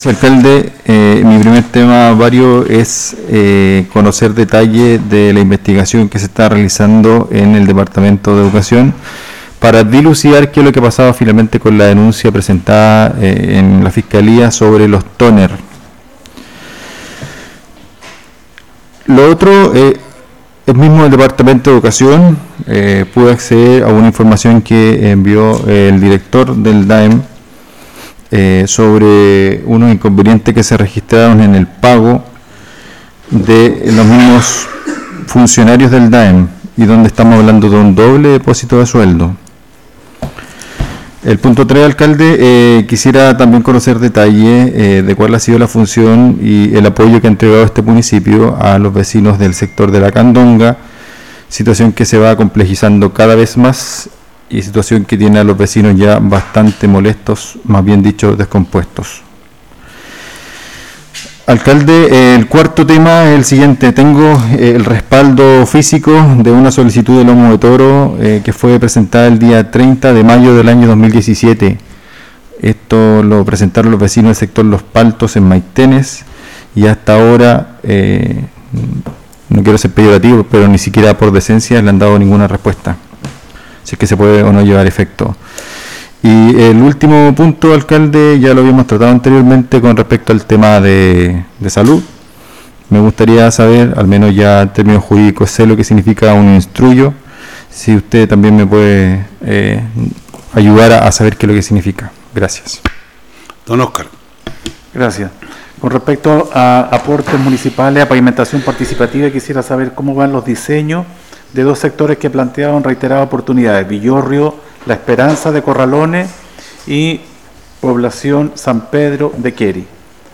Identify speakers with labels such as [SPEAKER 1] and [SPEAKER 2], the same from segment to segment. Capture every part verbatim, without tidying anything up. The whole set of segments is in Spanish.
[SPEAKER 1] Alcalde, eh, mi primer tema, Vario, es eh, conocer detalle de la investigación que se está realizando en el Departamento de Educación para dilucidar qué es lo que ha pasado finalmente con la denuncia presentada eh, en la Fiscalía sobre los tóner. Lo otro, eh, el mismo el Departamento de Educación eh, pudo acceder a una información que envió el director del D A E M Eh, sobre unos inconvenientes que se registraron en el pago de los mismos funcionarios del D A E M y donde estamos hablando de un doble depósito de sueldo. El punto tres, alcalde, eh, quisiera también conocer detalle eh, de cuál ha sido la función y el apoyo que ha entregado este municipio a los vecinos del sector de la Candonga, situación que se va complejizando cada vez más y situación que tiene a los vecinos ya bastante molestos, más bien dicho, descompuestos. Alcalde, eh, el cuarto tema es el siguiente. Tengo eh, el respaldo físico de una solicitud de lomo de toro eh, que fue presentada el día treinta de mayo del año dos mil diecisiete. Esto lo presentaron los vecinos del sector Los Paltos en Maitenes y hasta ahora, eh, no quiero ser peyorativo, pero ni siquiera por decencia le han dado ninguna respuesta, si es que se puede o no llevar efecto. Y el último punto, alcalde, ya lo habíamos tratado anteriormente con respecto al tema de, de salud. Me gustaría saber, al menos ya en términos jurídicos, sé lo que significa un instruyo, si usted también me puede eh, ayudar a, a saber qué es lo que significa. Gracias.
[SPEAKER 2] Don Oscar.
[SPEAKER 3] Gracias. Con respecto a aportes municipales, a pavimentación participativa, quisiera saber cómo van los diseños de dos sectores que planteaban en reiteradas oportunidades: Villorrio, La Esperanza de Corralones y Población San Pedro de Queri.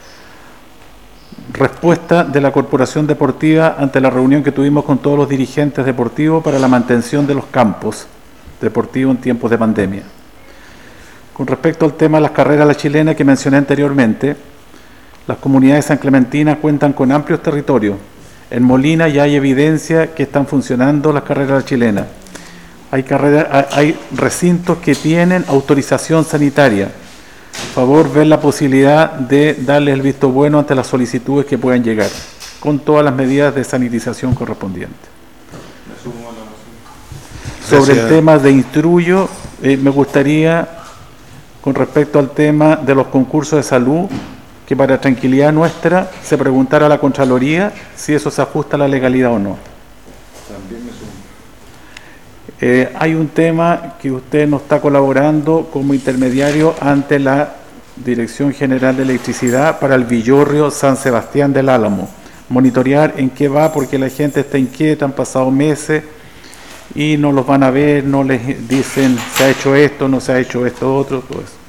[SPEAKER 3] Respuesta de la Corporación Deportiva ante la reunión que tuvimos con todos los dirigentes deportivos para la mantención de los campos deportivos en tiempos de pandemia. Con respecto al tema de las carreras a la chilena que mencioné anteriormente, las comunidades san clementinas cuentan con amplios territorios. En Molina ya hay evidencia que están funcionando las carreras chilenas. Hay, carrera, hay recintos que tienen autorización sanitaria. Por favor, ver la posibilidad de darles el visto bueno ante las solicitudes que puedan llegar, con todas las medidas de sanitización correspondientes. Sobre el tema de instruyo, eh, me gustaría, con respecto al tema de los concursos de salud, que para tranquilidad nuestra se preguntara a la Contraloría si eso se ajusta a la legalidad o no. También me sumo. Eh, hay un tema que usted nos está colaborando como intermediario ante la Dirección General de Electricidad para el Villorrio San Sebastián del Álamo. Monitorear en qué va, porque la gente está inquieta, han pasado meses y no los van a ver, no les dicen se ha hecho esto, no se ha hecho esto otro, todo eso.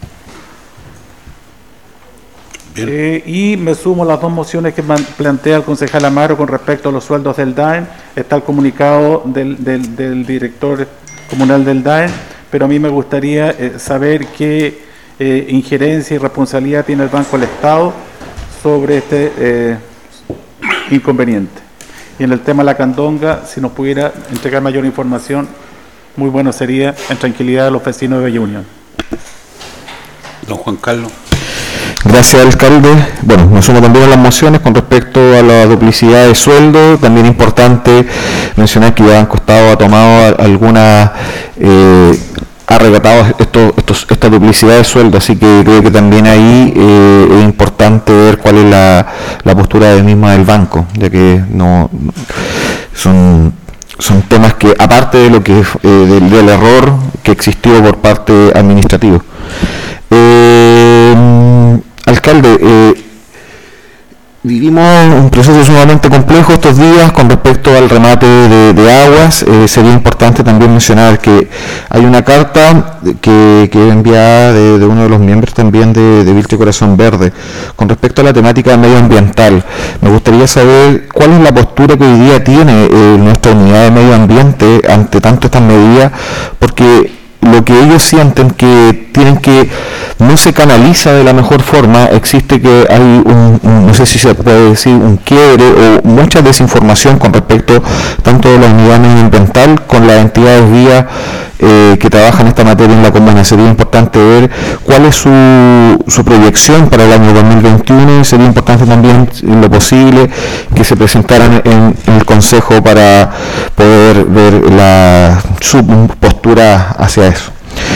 [SPEAKER 3] Eh, y me sumo a las dos mociones que plantea el concejal Amaro con respecto a los sueldos del D A E M. Está el comunicado del, del, del director comunal del D A E M, pero a mí me gustaría eh, saber qué eh, injerencia y responsabilidad tiene el Banco del Estado sobre este eh, inconveniente. Y en el tema de la Candonga, si nos pudiera entregar mayor información, muy bueno sería en tranquilidad de los vecinos de Bella Unión.
[SPEAKER 2] Don Juan Carlos.
[SPEAKER 4] Gracias, alcalde. Bueno, nos sumo también a las mociones con respecto a la duplicidad de sueldo. También es importante mencionar que ya han costado, ha tomado algunas, eh, ha arrebatado estos, estos, esta duplicidad de sueldo, así que creo que también ahí eh, es importante ver cuál es la, la postura del misma del banco, ya que no son, son temas que, aparte de lo que eh, del, del error que existió por parte administrativa. Eh, Alcalde, eh, vivimos un proceso sumamente complejo estos días con respecto al remate de, de aguas. Eh, sería importante también mencionar que hay una carta que, que es enviada de, de uno de los miembros también de, de Vilche Corazón Verde con respecto a la temática medioambiental. Me gustaría saber cuál es la postura que hoy día tiene eh, nuestra unidad de medio ambiente ante tanto estas medidas, porque lo que ellos sienten que tienen que no se canaliza de la mejor forma, existe que hay un, un no sé si se puede decir un quiebre o mucha desinformación con respecto tanto de la unidad medioambiental con las entidades guías eh, que trabajan esta materia en la comuna. Sería importante ver cuál es su, su proyección para el año dos mil veintiuno, y sería importante también, en lo posible, que se presentaran en, en el Consejo para poder ver la, su postura hacia eso.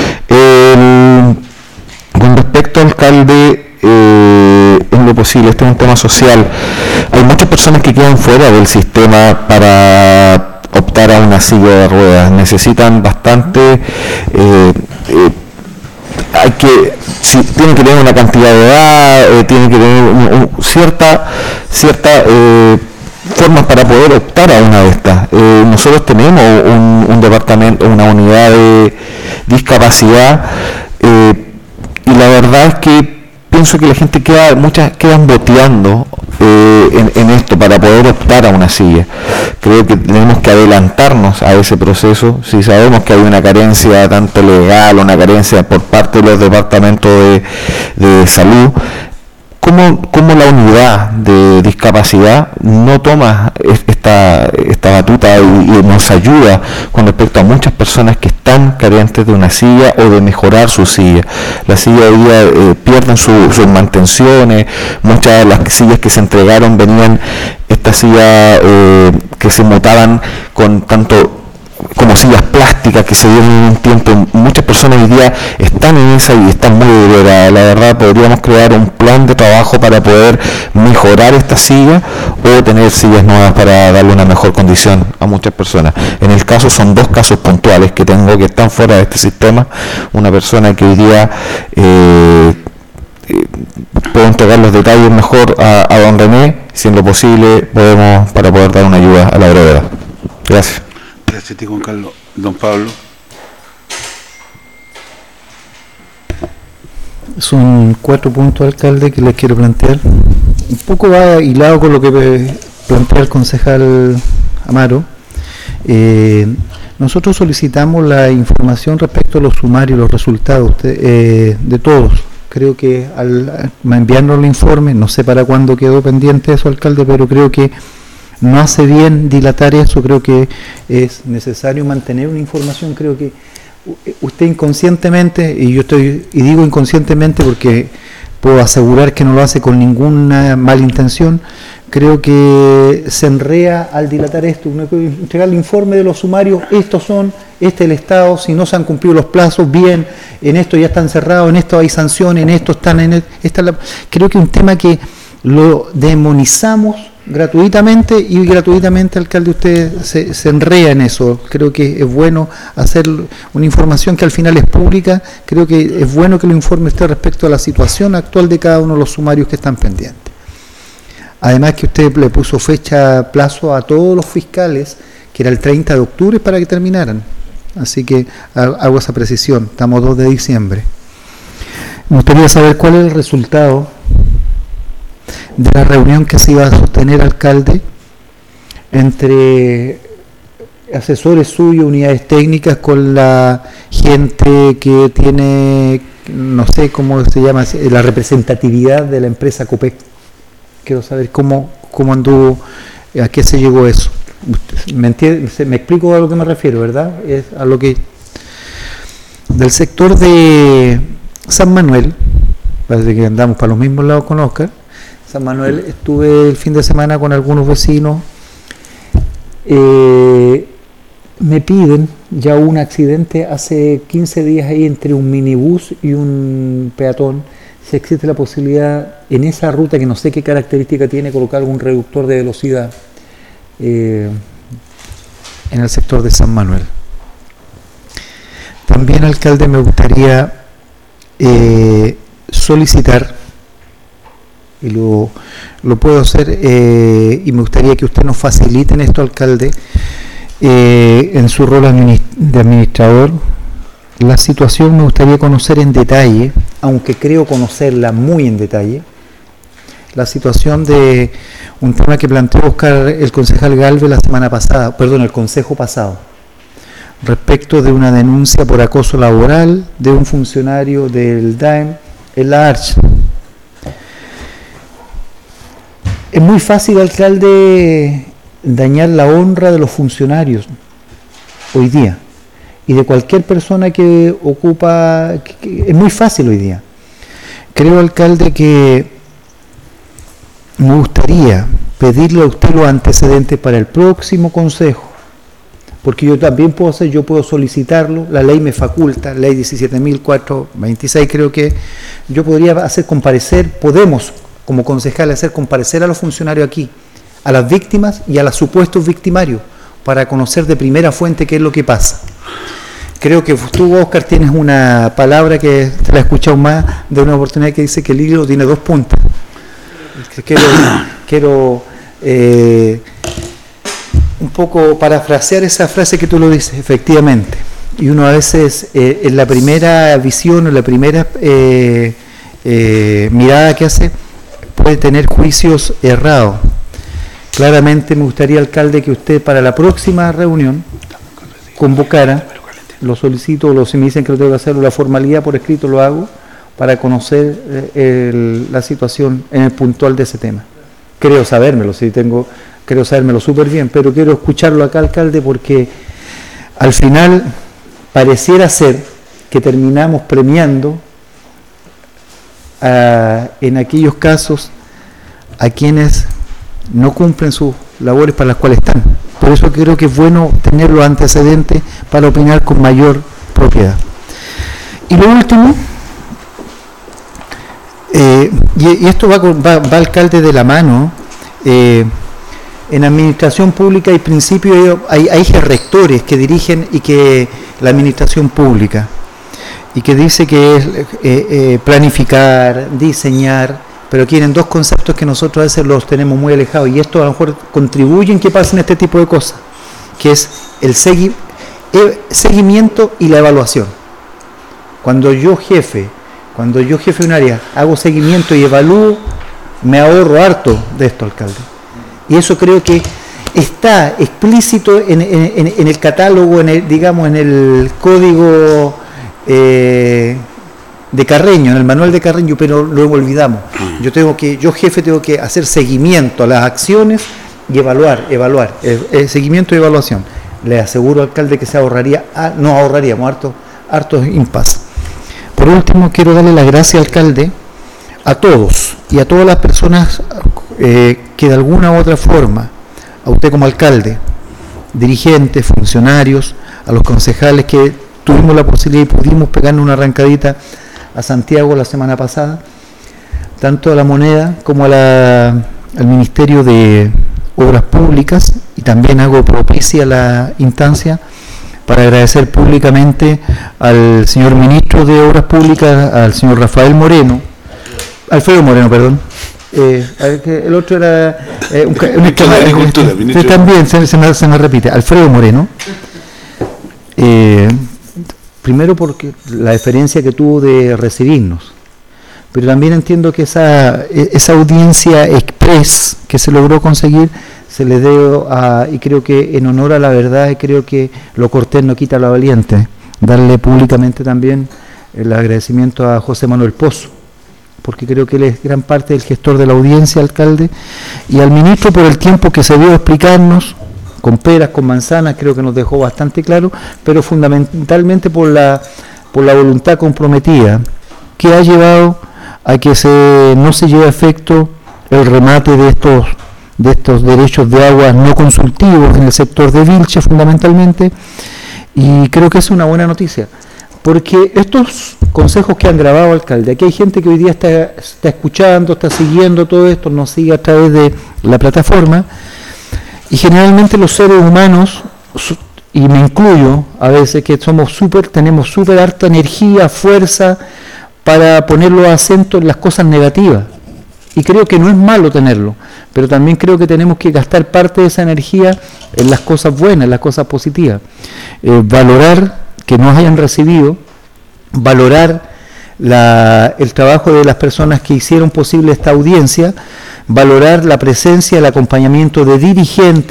[SPEAKER 4] El, con respecto al alcalde, eh, en lo posible, este es un tema social. Hay muchas personas que quedan fuera del sistema para optar a una silla de ruedas. Necesitan bastante, eh, eh, hay que, si, tienen que tener una cantidad de edad, eh, tienen que tener un, un, cierta, cierta eh, formas para poder optar a una de estas. Eh, nosotros tenemos un, un departamento, una unidad de discapacidad, eh, y la verdad es que pienso que la gente queda, muchas quedan boteando eh, en, en esto para poder optar a una silla. Creo que tenemos que adelantarnos a ese proceso. Si sabemos que hay una carencia tanto legal, una carencia por parte de los departamentos de, de salud, ¿Cómo, ¿Cómo la unidad de discapacidad no toma esta, esta batuta y, y nos ayuda con respecto a muchas personas que están carentes de una silla o de mejorar su silla? Las sillas hoy día eh, pierden su, sus mantenciones, muchas de las sillas que se entregaron venían, estas sillas eh, que se mutaban con tanto como sillas plásticas que se dieron en un tiempo. Muchas personas hoy día están en esa y están muy deterioradas. La verdad, podríamos crear un plan de trabajo para poder mejorar esta silla o tener sillas nuevas para darle una mejor condición a muchas personas. En el caso, son dos casos puntuales que tengo que están fuera de este sistema. Una persona que hoy día eh, eh, puedo entregar los detalles mejor a, a don René, si en lo posible podemos, para poder dar una ayuda a la brevedad. Gracias.
[SPEAKER 2] Gracias a ti, Juan Carlos. Don Pablo.
[SPEAKER 5] Son cuatro puntos, alcalde, que les quiero plantear. Un poco va hilado con lo que plantea el concejal Amaro. Eh, nosotros solicitamos la información respecto a los sumarios, los resultados de, eh, de todos. Creo que al enviarnos el informe, no sé para cuándo quedó pendiente eso, alcalde, pero creo que no hace bien dilatar eso. Creo que es necesario mantener una información. Creo que usted inconscientemente, y yo estoy y digo inconscientemente porque puedo asegurar que no lo hace con ninguna mala intención, creo que se enrea al dilatar esto. Uno puede entregar el informe de los sumarios, estos son, este es el estado, si no se han cumplido los plazos, bien, en esto ya están cerrados, en esto hay sanciones, en esto están, en el, esta la, creo que es un tema que lo demonizamos gratuitamente, y gratuitamente, alcalde, usted se, se enrea en eso. Creo que es bueno hacer una información que al final es pública. Creo que es bueno que lo informe usted respecto a la situación actual de cada uno de los sumarios que están pendientes. Además que usted le puso fecha, plazo a todos los fiscales, que era el treinta de octubre para que terminaran. Así que hago esa precisión. Estamos dos de diciembre. Me gustaría saber cuál es el resultado de la reunión que se iba a sostener, alcalde, entre asesores suyos, unidades técnicas, con la gente que tiene, no sé cómo se llama, la representatividad de la empresa Copec. Quiero saber cómo, cómo anduvo, a qué se llegó eso. ¿Me entiende? Me explico a lo que me refiero, ¿verdad? Es a lo que del sector de San Manuel, parece que andamos para los mismos lados con Oscar. San Manuel, estuve el fin de semana con algunos vecinos. Eh, me piden, ya hubo un accidente hace quince días ahí entre un minibús y un peatón. Si existe la posibilidad en esa ruta, que no sé qué característica tiene, colocar algún reductor de velocidad eh, en el sector de San Manuel. También, alcalde, me gustaría eh, solicitar, y lo, lo puedo hacer, eh, y me gustaría que usted nos facilite en esto, alcalde, eh, en su rol de administrador, la situación. Me gustaría conocer en detalle, aunque creo conocerla muy en detalle, la situación de un tema que planteó Oscar, el concejal Galvez, la semana pasada, perdón, el consejo pasado, respecto de una denuncia por acoso laboral de un funcionario del D A E M en la Arch. Es muy fácil, alcalde, dañar la honra de los funcionarios hoy día y de cualquier persona que ocupa, que, que, es muy fácil hoy día. Creo, alcalde, que me gustaría pedirle a usted los antecedentes para el próximo consejo, porque yo también puedo hacer, yo puedo solicitarlo, la ley me faculta, ley diecisiete mil cuatrocientos veintiséis creo que, yo podría hacer comparecer, podemos como concejales hacer comparecer a los funcionarios aquí, a las víctimas y a los supuestos victimarios, para conocer de primera fuente qué es lo que pasa. Creo que tú, Oscar, tienes una palabra que te la he escuchado más de una oportunidad que dice que el hilo tiene dos puntas. Quiero, quiero eh, un poco parafrasear esa frase que tú lo dices, efectivamente. Y uno a veces, eh, en la primera visión o la primera eh, eh, mirada que hace, puede tener juicios errados. Claramente me gustaría, alcalde, que usted para la próxima reunión convocara, lo solicito, lo, si me dicen que lo tengo que hacer, la formalidad por escrito lo hago, para conocer eh, el, la situación en el puntual de ese tema. Creo sabérmelo, si tengo, creo sabérmelo súper bien, pero quiero escucharlo acá, alcalde, porque al final pareciera ser que terminamos premiando a, en aquellos casos a quienes no cumplen sus labores para las cuales están. Por eso creo que es bueno tener los antecedentes para opinar con mayor propiedad. Y lo último, eh, y, y esto va, va, va alcalde de la mano, eh, en administración pública hay principios, hay, hay ejes rectores que dirigen y que la administración pública, y que dice que es eh, eh, planificar, diseñar, pero tienen dos conceptos que nosotros a veces los tenemos muy alejados, y esto a lo mejor contribuye en que pasen este tipo de cosas, que es el segui, el seguimiento y la evaluación. Cuando yo jefe, cuando yo jefe de un área hago seguimiento y evalúo, me ahorro harto de esto, alcalde. Y eso creo que está explícito en, en, en el catálogo, en el, digamos, en el código eh, de Carreño, en el manual de Carreño, pero lo olvidamos. Yo tengo que, yo jefe tengo que hacer seguimiento a las acciones y evaluar, evaluar, eh, eh, seguimiento y evaluación. Le aseguro, alcalde, que se ahorraría, ah, no ahorraríamos harto, hartos impas. Por último, quiero darle las gracias, alcalde, a todos y a todas las personas eh, que de alguna u otra forma, a usted como alcalde, dirigentes, funcionarios, a los concejales que tuvimos la posibilidad y pudimos pegarnos una arrancadita a Santiago la semana pasada, tanto a la Moneda como a la, al Ministerio de Obras Públicas, y también hago propicia la instancia para agradecer públicamente al señor Ministro de Obras Públicas, al señor Rafael Moreno, Alfredo Moreno, perdón, eh, el otro era eh, un, un, un, un, también se, se, me, se me repite, Alfredo Moreno, eh, primero porque la deferencia que tuvo de recibirnos, pero también entiendo que esa, esa audiencia express que se logró conseguir se le debo a, y creo que en honor a la verdad, y creo que lo cortés no quita lo valiente, darle públicamente también el agradecimiento a José Manuel Pozo, porque creo que él es gran parte del gestor de la audiencia, alcalde, y al ministro por el tiempo que se dio a explicarnos, con peras, con manzanas, creo que nos dejó bastante claro, pero fundamentalmente por la, por la voluntad comprometida que ha llevado a que se, no se lleve a efecto el remate de estos, de estos derechos de agua no consultivos en el sector de Vilche fundamentalmente, y creo que es una buena noticia, porque estos consejos que han grabado, alcalde, aquí hay gente que hoy día está, está escuchando, está siguiendo todo esto, nos sigue a través de la plataforma, y generalmente los seres humanos, y me incluyo a veces, que somos súper, tenemos súper harta energía, fuerza, para poner los acentos en las cosas negativas. Y creo que no es malo tenerlo, pero también creo que tenemos que gastar parte de esa energía en las cosas buenas, en las cosas positivas. Eh, valorar que nos hayan recibido, valorar la, el trabajo de las personas que hicieron posible esta audiencia, valorar la presencia, el acompañamiento de dirigentes,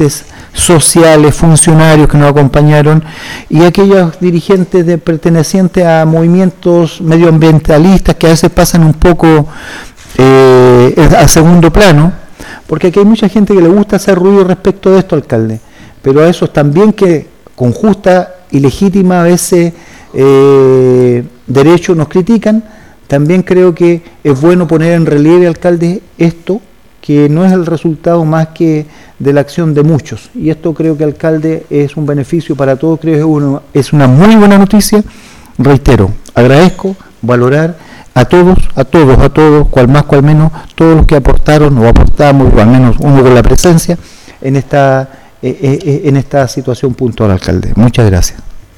[SPEAKER 5] sociales, funcionarios que nos acompañaron y aquellos dirigentes de, pertenecientes a movimientos medioambientalistas que a veces pasan un poco eh, a segundo plano, porque aquí hay mucha gente que le gusta hacer ruido respecto de esto, alcalde, pero a esos también que con justa y legítima a veces eh, derecho nos critican. También creo que es bueno poner en relieve, alcalde, esto, que no es el resultado más que de la acción de muchos. Y esto creo que, alcalde, es un beneficio para todos, creo que es, uno, es una muy buena noticia. Reitero, agradezco, valorar a todos, a todos, a todos, cual más, cual menos, todos los que aportaron o aportamos, o al menos uno con la presencia, en esta, eh, eh, en esta situación puntual, alcalde. Muchas gracias.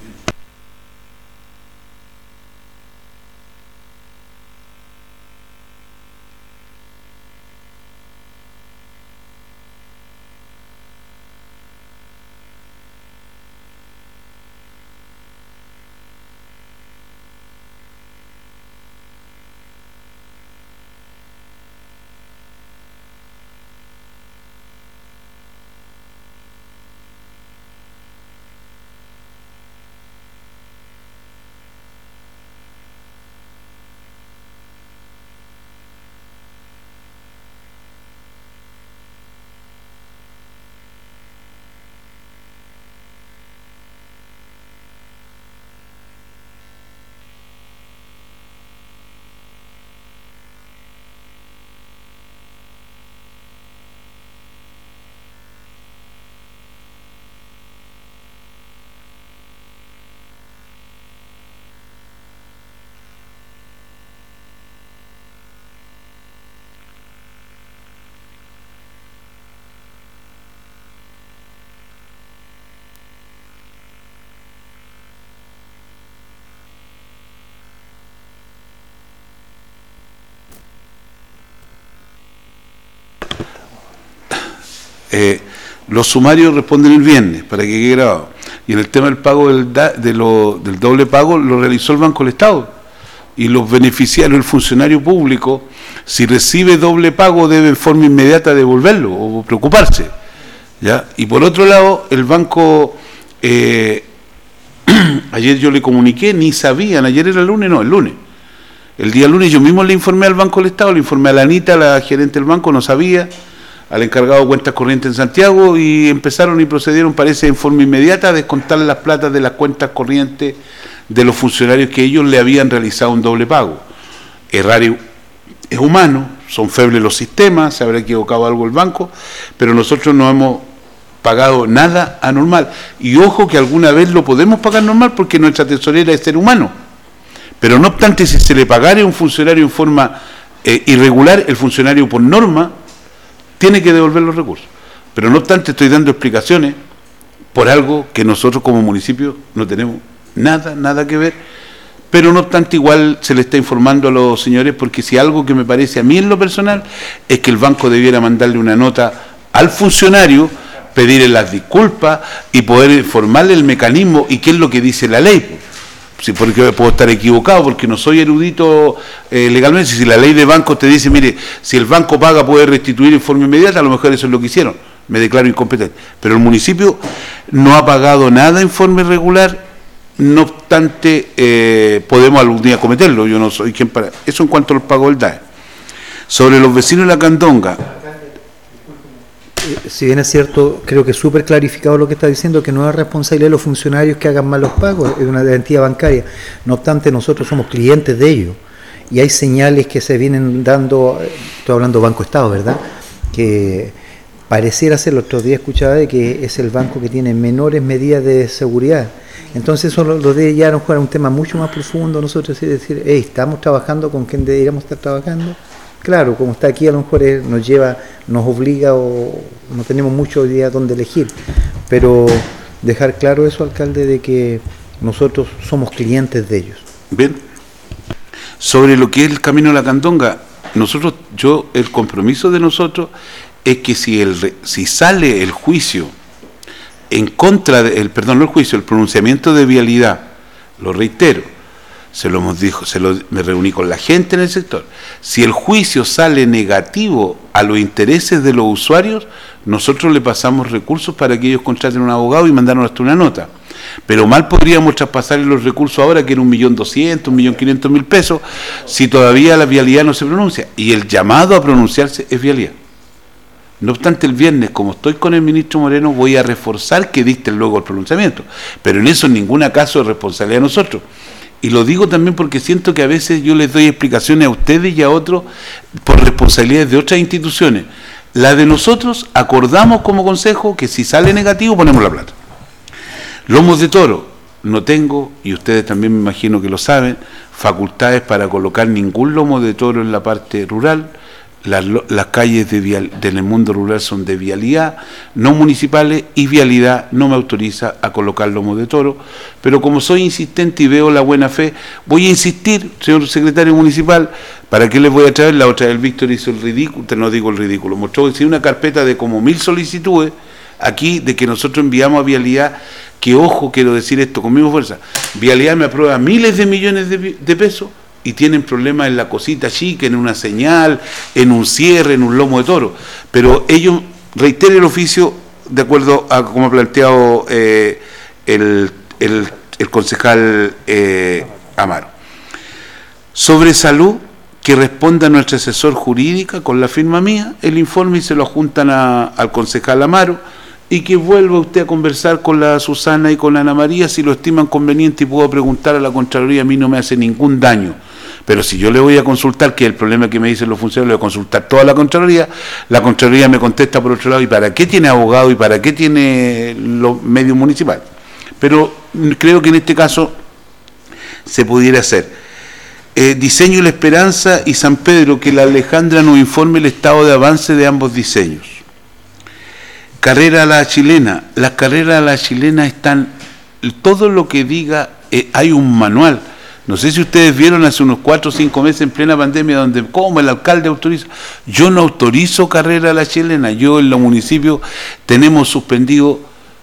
[SPEAKER 2] Eh, los sumarios responden el viernes, para que quede grabado. Y en el tema del pago del, da, de lo, del doble pago lo realizó el Banco del Estado. Y los beneficiarios, el funcionario público, si recibe doble pago, debe en forma inmediata devolverlo o preocuparse, ¿ya? Y por otro lado, el banco, eh, ayer yo le comuniqué, ni sabían, ayer era el lunes, no, el lunes. El día lunes yo mismo le informé al Banco del Estado, le informé a la Anita, la gerente del banco, no sabía, al encargado de cuentas corrientes en Santiago, y empezaron y procedieron, parece, en forma inmediata a descontar las platas de las cuentas corrientes de los funcionarios que ellos le habían realizado un doble pago. Errar es humano, son febles los sistemas, se habrá equivocado algo el banco, pero nosotros no hemos pagado nada anormal. Y ojo que alguna vez lo podemos pagar normal porque nuestra tesorera es ser humano. Pero no obstante, si se le pagara a un funcionario en forma eh, irregular, el funcionario por norma tiene que devolver los recursos. Pero no obstante, estoy dando explicaciones por algo que nosotros como municipio no tenemos nada, nada que ver, pero no obstante igual se le está informando a los señores, porque si algo que me parece a mí en lo personal es que el banco debiera mandarle una nota al funcionario, pedirle las disculpas y poder informarle el mecanismo y qué es lo que dice la ley. Sí, porque puedo estar equivocado, porque no soy erudito eh, legalmente. Si la ley de bancos te dice, mire, si el banco paga puede restituir en forma inmediata, a lo mejor eso es lo que hicieron, me declaro incompetente. Pero el municipio no ha pagado nada en forma irregular, no obstante eh, podemos algún día cometerlo, yo no soy quien para... Eso en cuanto al pago del D A E. Sobre los vecinos de la Candonga...
[SPEAKER 5] Si bien es cierto, creo que es súper clarificado lo que está diciendo, que no es responsabilidad de los funcionarios que hagan mal los pagos, es una entidad bancaria. No obstante, nosotros somos clientes de ellos y hay señales que se vienen dando, estoy hablando Banco Estado, ¿verdad? Que pareciera ser, el otro día escuchaba de que es el banco que tiene menores medidas de seguridad. Entonces eso lo, lo de ya nos juega un tema mucho más profundo, nosotros decir, hey, estamos trabajando con quien deberíamos estar trabajando. Claro, como está aquí a lo mejor es, nos lleva, nos obliga o no tenemos mucho día donde elegir, pero dejar claro eso, alcalde, de que nosotros somos clientes de ellos.
[SPEAKER 2] Bien. Sobre lo que es el camino a la Candonga, nosotros, yo, el compromiso de nosotros es que si el si sale el juicio en contra del, perdón, no el juicio, el pronunciamiento de vialidad, lo reitero, se lo hemos dicho, se lo, me reuní con la gente en el sector. Si el juicio sale negativo a los intereses de los usuarios, nosotros le pasamos recursos para que ellos contraten un abogado y mandaron hasta una nota. Pero mal podríamos traspasarle los recursos ahora, que era un millón doscientos, un millón quinientos mil pesos, si todavía la vialidad no se pronuncia. Y el llamado a pronunciarse es vialidad. No obstante, el viernes, como estoy con el ministro Moreno, voy a reforzar que dicten luego el pronunciamiento. Pero en eso en ningún caso es responsabilidad de nosotros. Y lo digo también porque siento que a veces yo les doy explicaciones a ustedes y a otros por responsabilidades de otras instituciones. La de nosotros, acordamos como consejo que si sale negativo ponemos la plata. Lomos de toro, no tengo, y ustedes también me imagino que lo saben, facultades para colocar ningún lomo de toro en la parte rural. Las, las calles de vial, del mundo rural son de vialidad, no municipales, y vialidad no me autoriza a colocar lomo de toro. Pero como soy insistente y veo la buena fe, voy a insistir, señor secretario municipal. ¿Para qué les voy a traer? La otra vez el Víctor hizo el ridículo, no digo el ridículo, mostró que si una carpeta de como mil solicitudes aquí de que nosotros enviamos a vialidad, que ojo, quiero decir esto con misma fuerza, vialidad me aprueba miles de millones de, de pesos, y tienen problemas en la cosita chica, en una señal, en un cierre, en un lomo de toro. Pero ellos reiteren el oficio de acuerdo a como ha planteado eh, el, el, el concejal eh, Amaro. Sobre salud, que responda nuestro asesor jurídica con la firma mía, el informe y se lo juntan a, al concejal Amaro, y que vuelva usted a conversar con la Susana y con la Ana María si lo estiman conveniente, y puedo preguntar a la Contraloría, a mí no me hace ningún daño. Pero si yo le voy a consultar, que es el problema que me dicen los funcionarios, le voy a consultar toda la Contraloría, la Contraloría me contesta por otro lado, ¿y para qué tiene abogado y para qué tiene los medios municipales? Pero creo que en este caso se pudiera hacer. Eh, diseño La Esperanza y San Pedro, que la Alejandra nos informe el estado de avance de ambos diseños. Carrera a la chilena, las carreras a la chilena están, todo lo que diga, eh, hay un manual. No sé si ustedes vieron hace unos cuatro o cinco meses en plena pandemia, donde como el alcalde autoriza. Yo no autorizo carrera a la chilena. Yo en los municipios tenemos suspendido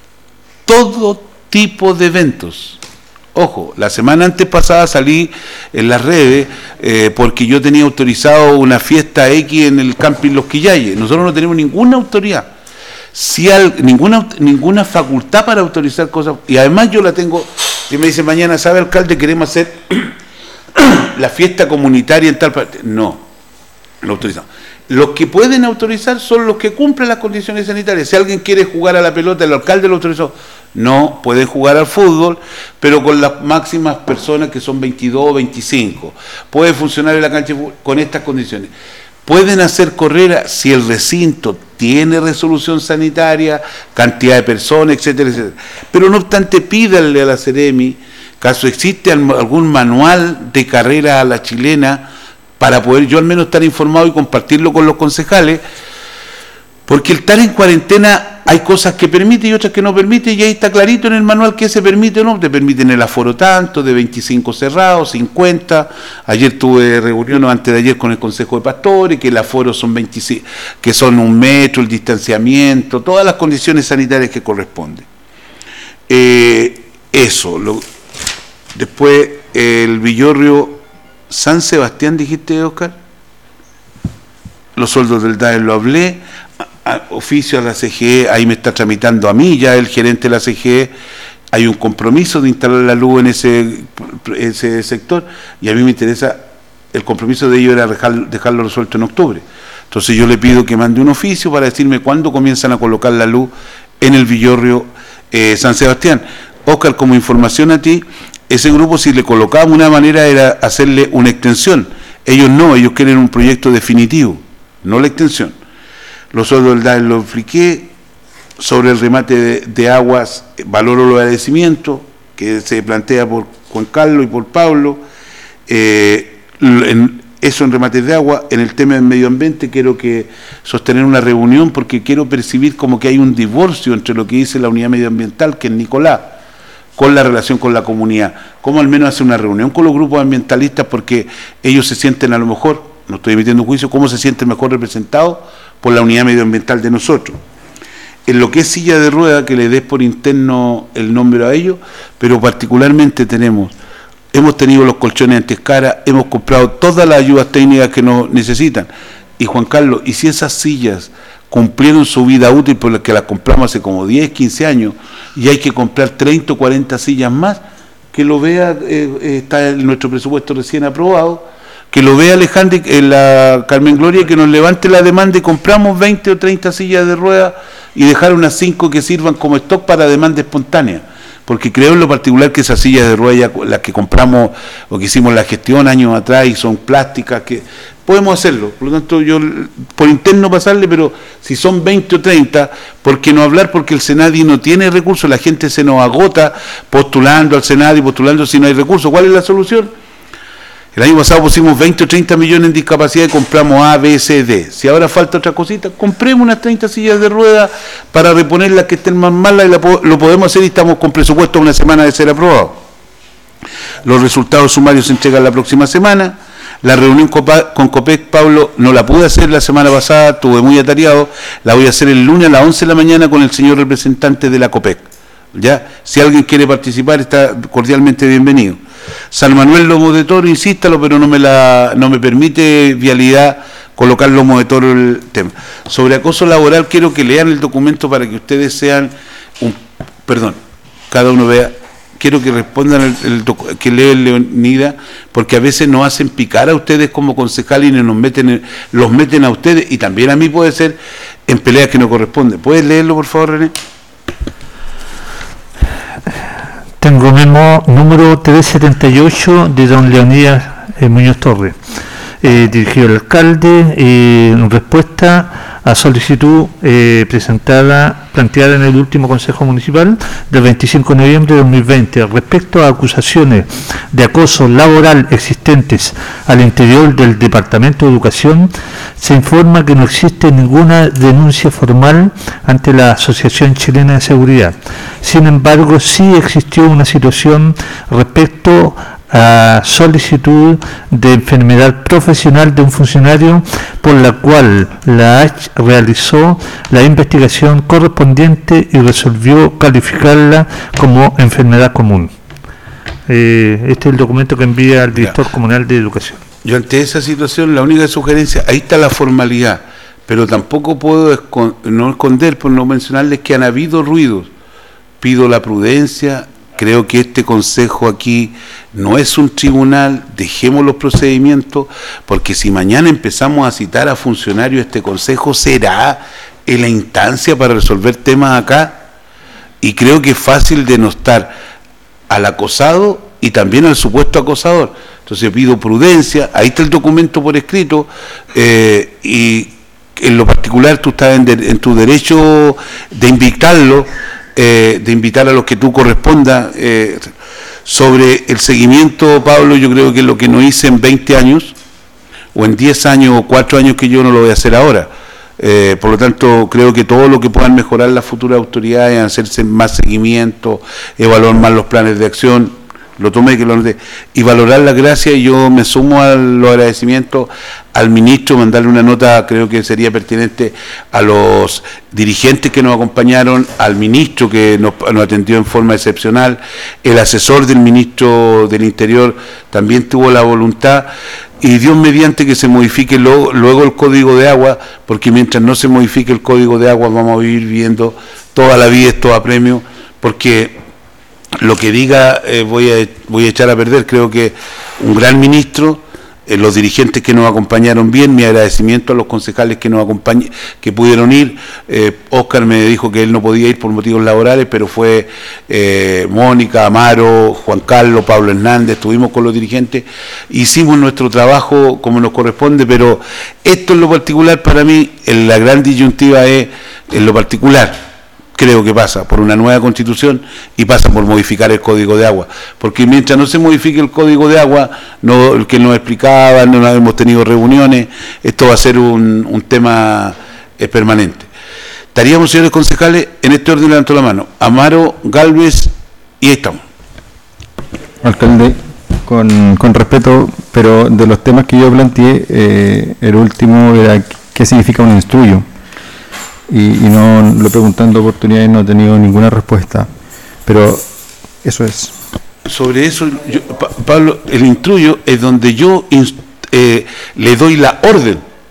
[SPEAKER 2] todo tipo de eventos. Ojo, la semana antes pasada salí en las redes eh, porque yo tenía autorizado una fiesta X en el camping Los Quillayes. Nosotros no tenemos ninguna autoridad. Si al, ninguna, ninguna facultad para autorizar cosas, y además yo la tengo. Si me dice mañana, ¿sabe, alcalde, queremos hacer la fiesta comunitaria en tal parte? No, lo autorizamos. Los que pueden autorizar son los que cumplen las condiciones sanitarias. Si alguien quiere jugar a la pelota, el alcalde lo autorizó. No, pueden jugar al fútbol, pero con las máximas personas que son veintidós o veinticinco. Puede funcionar en la cancha con estas condiciones. Pueden hacer carreras si el recinto tiene resolución sanitaria, cantidad de personas, etcétera, etcétera. Pero no obstante, pídanle a la Seremi, caso existe algún manual de carrera a la chilena, para poder yo al menos estar informado y compartirlo con los concejales, porque el estar en cuarentena hay cosas que permite y otras que no permite, y ahí está clarito en el manual que se permite o no. Te permiten el aforo tanto, de veinticinco cerrados, cincuenta. Ayer tuve reunión antes de ayer con el Consejo de Pastores, que el aforo son veinticinco, que son un metro, el distanciamiento, todas las condiciones sanitarias que corresponden. Eh, eso. Lo, después, el Villorrio San Sebastián, dijiste, Oscar. Los sueldos del D A E lo hablé. A, oficio a la C G E, ahí me está tramitando a mí ya el gerente de la C G E, hay un compromiso de instalar la luz en ese, ese sector, y a mí me interesa, el compromiso de ellos era dejar, dejarlo resuelto en octubre. Entonces yo le pido que mande un oficio para decirme cuándo comienzan a colocar la luz en el Villorrio eh, San Sebastián. Oscar, como información a ti, ese grupo, si le colocábamos una manera, era hacerle una extensión. Ellos no, ellos quieren un proyecto definitivo, no la extensión. Los sueldos del D A E lo expliqué. Sobre el remate de, de aguas, valoro los agradecimientos que se plantea por Juan Carlos y por Pablo. Eh, en, eso en remates de agua. En el tema del medio ambiente quiero que sostener una reunión, porque quiero percibir como que hay un divorcio entre lo que dice la unidad medioambiental, que es Nicolás, con la relación con la comunidad. Cómo al menos hacer una reunión con los grupos ambientalistas, porque ellos se sienten, a lo mejor, no estoy emitiendo un juicio, cómo se sienten mejor representados por la unidad medioambiental de nosotros. En lo que es silla de rueda, que le des por interno el nombre a ellos, pero particularmente tenemos, hemos tenido los colchones antiescaras, hemos comprado todas las ayudas técnicas que nos necesitan. Y Juan Carlos, y si esas sillas cumplieron su vida útil por la que las compramos hace como diez, quince años, y hay que comprar treinta o cuarenta sillas más, que lo vea, eh, está en nuestro presupuesto recién aprobado, que lo vea Alejandro, eh, la Carmen Gloria, que nos levante la demanda y compramos veinte o treinta sillas de ruedas y dejar unas cinco que sirvan como stock para demanda espontánea. Porque creo en lo particular que esas sillas de ruedas, las que compramos o que hicimos la gestión años atrás y son plásticas, que podemos hacerlo. Por lo tanto, yo por interno pasarle, pero si son veinte o treinta, ¿por qué no hablar? Porque el Senadi no tiene recursos, la gente se nos agota postulando al Senadi, postulando si no hay recursos. ¿Cuál es la solución? El año pasado pusimos veinte o treinta millones en discapacidad y compramos A, B, C, D. Si ahora falta otra cosita, compremos unas treinta sillas de ruedas para reponer las que estén más malas y la, lo podemos hacer y estamos con presupuesto una semana de ser aprobado. Los resultados sumarios se entregan la próxima semana. La reunión con COPEC, Pablo, no la pude hacer la semana pasada, estuve muy atareado. La voy a hacer el lunes a las once de la mañana con el señor representante de la COPEC. ¿Ya? Si alguien quiere participar, está cordialmente bienvenido. San Manuel Lomo de Toro, insístalo, pero no me la no me permite vialidad colocar Lomo de Toro el tema. Sobre acoso laboral, quiero que lean el documento para que ustedes sean un, perdón, cada uno vea, quiero que respondan el, el que lee Leonida, porque a veces nos hacen picar a ustedes como concejales y nos meten los meten a ustedes, y también a mí puede ser en peleas que no corresponden. ¿Puedes leerlo, por favor, René?
[SPEAKER 6] Tengo memo número trescientos setenta y ocho de don Leonidas eh, Muñoz Torres, eh, dirigido al alcalde, eh, en respuesta a solicitud eh, presentada, planteada en el último Consejo Municipal del veinticinco de noviembre de dos mil veinte, respecto a acusaciones de acoso laboral existentes al interior del Departamento de Educación. Se informa que no existe ninguna denuncia formal ante la Asociación Chilena de Seguridad. Sin embargo, sí existió una situación respecto a solicitud de enfermedad profesional de un funcionario, por la cual la H realizó la investigación correspondiente y resolvió calificarla como enfermedad común. Eh, este es el documento que envía al director ya. comunal de educación.
[SPEAKER 2] Yo ante esa situación, la única sugerencia, ahí está la formalidad, pero tampoco puedo escon- no esconder, por no mencionarles que han habido ruidos. Pido la prudencia. Creo que este consejo aquí no es un tribunal, dejemos los procedimientos, porque si mañana empezamos a citar a funcionarios, este consejo será en la instancia para resolver temas acá, y creo que es fácil denostar al acosado y también al supuesto acosador. Entonces pido prudencia, ahí está el documento por escrito, eh, y en lo particular tú estás en, de, en tu derecho de invitarlo, Eh, de invitar a los que tú corresponda. Eh, sobre el seguimiento, Pablo, yo creo que lo que no hice en veinte años, o en diez años, o cuatro años, que yo no lo voy a hacer ahora. Eh, por lo tanto, creo que todo lo que puedan mejorar las futuras autoridades, hacerse más seguimiento, evaluar más los planes de acción, lo tomé que lo noté, y valorar la gracia. Y yo me sumo a los agradecimientos al ministro, mandarle una nota, creo que sería pertinente, a los dirigentes que nos acompañaron, al ministro que nos, nos atendió en forma excepcional, el asesor del ministro del Interior también tuvo la voluntad, y Dios mediante que se modifique lo, luego el Código de Agua, porque mientras no se modifique el Código de Agua vamos a vivir viendo toda la vida esto a premio, porque lo que diga eh, voy, a, voy a echar a perder. Creo que un gran ministro, eh, los dirigentes que nos acompañaron bien, mi agradecimiento a los concejales que nos acompañaron, que pudieron ir. eh, Óscar me dijo que él no podía ir por motivos laborales, pero fue eh, Mónica, Amaro, Juan Carlos, Pablo Hernández, estuvimos con los dirigentes, hicimos nuestro trabajo como nos corresponde, pero esto en lo particular para mí, en la gran disyuntiva es, en lo particular, creo que pasa por una nueva constitución y pasa por modificar el Código de Agua, porque mientras no se modifique el Código de Agua, no, el que nos explicaba, no hemos tenido reuniones, esto va a ser un, un tema eh, permanente. Estaríamos, señores concejales, en este orden levantó la mano, Amaro, Galvez, y ahí estamos.
[SPEAKER 1] Alcalde, con, con respeto, pero de los temas que yo planteé, eh, el último era qué significa un instruyo. Y, y no lo he preguntado en oportunidades, no he tenido ninguna respuesta, pero eso es.
[SPEAKER 2] Sobre eso, yo, pa, Pablo, el instruyo es donde yo inst, eh, le doy la orden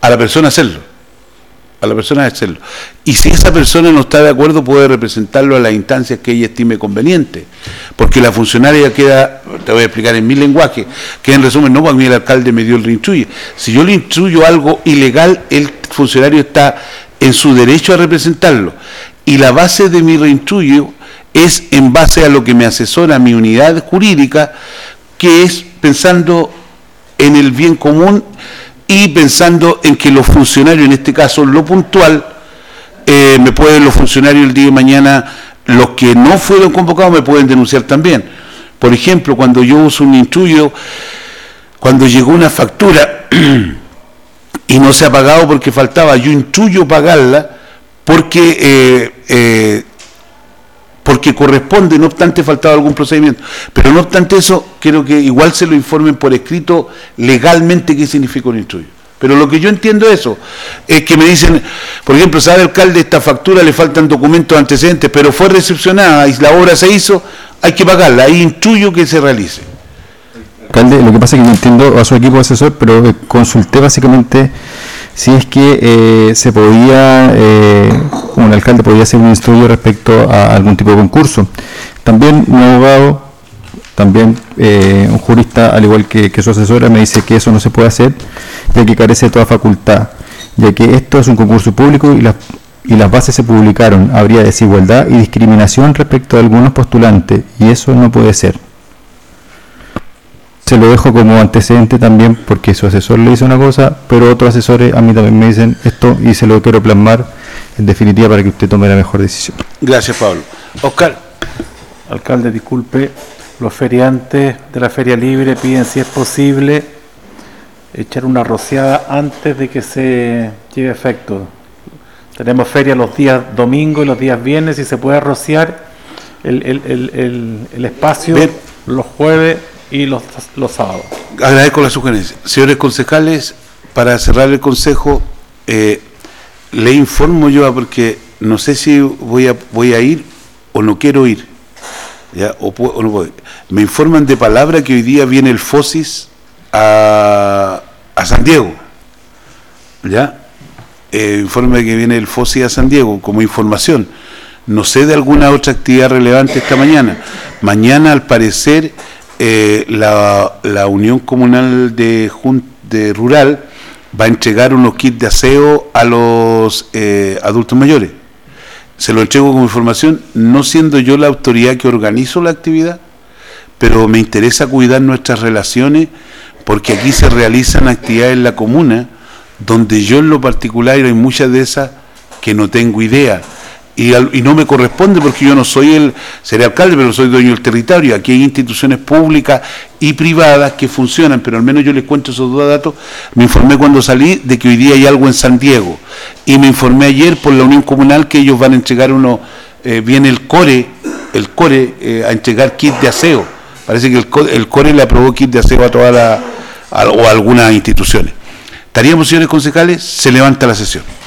[SPEAKER 2] a la persona hacerlo. A la persona hacerlo. Y si esa persona no está de acuerdo, puede representarlo a las instancias que ella estime conveniente. Porque la funcionaria queda, te voy a explicar en mi lenguaje, que en resumen, no, para mí el alcalde me dio el reinstruye. Si yo le instruyo algo ilegal, el funcionario está en su derecho a representarlo. Y la base de mi reinstruyo es en base a lo que me asesora mi unidad jurídica, que es pensando en el bien común y pensando en que los funcionarios, en este caso lo puntual, eh, me pueden los funcionarios el día de mañana, los que no fueron convocados, me pueden denunciar también. Por ejemplo, cuando yo uso un instruyo, cuando llegó una factura y no se ha pagado porque faltaba, yo instruyo pagarla porque eh, eh, porque corresponde, no obstante faltaba algún procedimiento. Pero no obstante eso, quiero que igual se lo informen por escrito legalmente qué significa un instruyo. Pero lo que yo entiendo eso, es que me dicen, por ejemplo, sabe alcalde, esta factura le faltan documentos antecedentes, pero fue recepcionada y la obra se hizo, hay que pagarla, ahí instruyo que se realice.
[SPEAKER 1] Alcalde, lo que pasa es que yo entiendo a su equipo asesor, pero eh, consulté básicamente si es que eh, se podía, eh, un alcalde podía hacer un instruyo respecto a algún tipo de concurso. También un abogado, también eh, un jurista, al igual que, que su asesora, me dice que eso no se puede hacer, ya que carece de toda facultad, ya que esto es un concurso público y las, y las bases se publicaron. Habría desigualdad y discriminación respecto a algunos postulantes, y eso no puede ser. Se lo dejo como antecedente también porque su asesor le dice una cosa, pero otros asesores a mí también me dicen esto y se lo quiero plasmar en definitiva para que usted tome la mejor decisión.
[SPEAKER 2] Gracias, Pablo. Oscar.
[SPEAKER 3] Alcalde, disculpe, los feriantes de la Feria Libre piden, si es posible, echar una rociada antes de que se lleve a efecto. Tenemos feria los días domingos y los días viernes, y se puede rociar el, el, el, el, el espacio Bien. los jueves y los, los sábados.
[SPEAKER 2] Agradezco la sugerencia. Señores concejales, para cerrar el consejo, eh, le informo yo, porque no sé si voy a voy a ir o no quiero ir, ya o, puedo, o no puedo. Me informan de palabra que hoy día viene el FOSIS a, a San Diego, ya. Eh, informe que viene el FOSIS a San Diego como información. No sé de alguna otra actividad relevante esta mañana. Mañana, al parecer, Eh, la, la Unión Comunal de, de Rural va a entregar unos kits de aseo a los eh, adultos mayores. Se lo entrego como información, no siendo yo la autoridad que organizo la actividad, pero me interesa cuidar nuestras relaciones, porque aquí se realizan actividades en la comuna donde yo en lo particular, y hay muchas de esas que no tengo idea. Y, al, y no me corresponde, porque yo no soy el, seré alcalde, pero soy dueño del territorio. Aquí hay instituciones públicas y privadas que funcionan, pero al menos yo les cuento esos dos datos. Me informé cuando salí de que hoy día hay algo en San Diego, y me informé ayer por la Unión Comunal que ellos van a entregar uno, eh, viene el CORE, el CORE eh, a entregar kit de aseo. Parece que el, el CORE le aprobó kit de aseo a todas las, a, o a algunas instituciones. ¿Estaríamos, señores concejales? Se levanta la sesión.